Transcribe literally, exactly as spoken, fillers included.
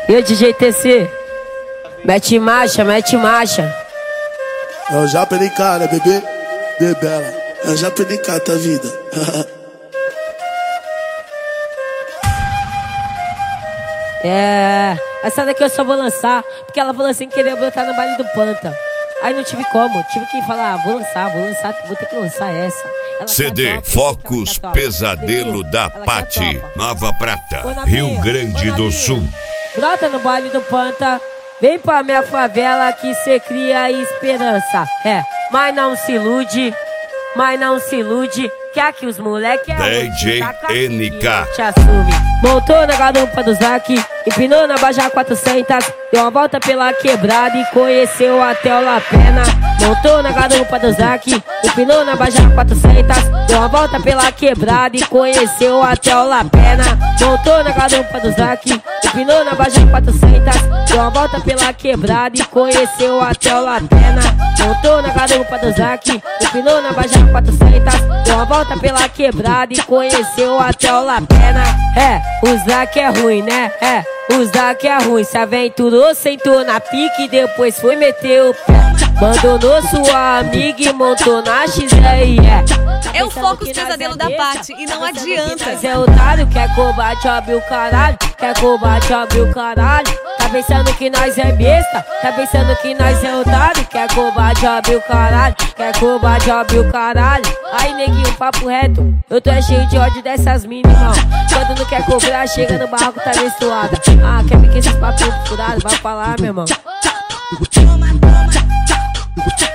E o D J T C? Mete marcha, mete marcha. É o Japa N K, né, bebê? Bebela. É o Japa N K, tá vida. É, essa daqui eu só vou lançar porque ela falou assim que queria botar no baile do Panta. Aí não tive como, tive que falar, ah, vou lançar, vou lançar, vou ter que lançar essa. Ela C D Focus Pesadelo da Pati, Nova Prata, Rio Grande do Sul. Brota no baile do Panta, vem pra minha favela que cê cria esperança. É, mas não se ilude, mas não se ilude, que aqui os moleque é D J N K te assume. Montou na garupa do Zac, empinou na Baja quatrocentos, deu uma volta pela quebrada e conheceu até o Lapena. Montou na garupa do Zac, empinou na Baja quatrocentos, deu uma volta pela quebrada e conheceu até o Lapena. Montou na garupa do Zac, empinou na Baja quatrocentos, deu uma volta pela quebrada e conheceu até o Lapena. Montou na garupa do Zac, empinou na Baja quatrocentos, deu uma volta pela quebrada e conheceu até o Lapena. É, o Zac é ruim, né? É, o Zac é ruim. Se aventurou, sentou na pique, depois foi meter o pé. Abandonou sua amiga e montou na X R E. É o Focus Pesadelo da Pati e não adianta. Mas é otário, quer combate, abre o caralho. Quer combate, abre o caralho. Tá pensando que nós é besta? Tá pensando que nós é otário? Quer combate, abre o caralho. Quer combate, abre o caralho. Aí, neguinho, papo reto. Eu tô cheio de ódio dessas minas, irmão. Quando não quer cobrar, chega no barraco, tá menstruada. Ah, quer me que esses papinhos furados? Vai falar, meu irmão.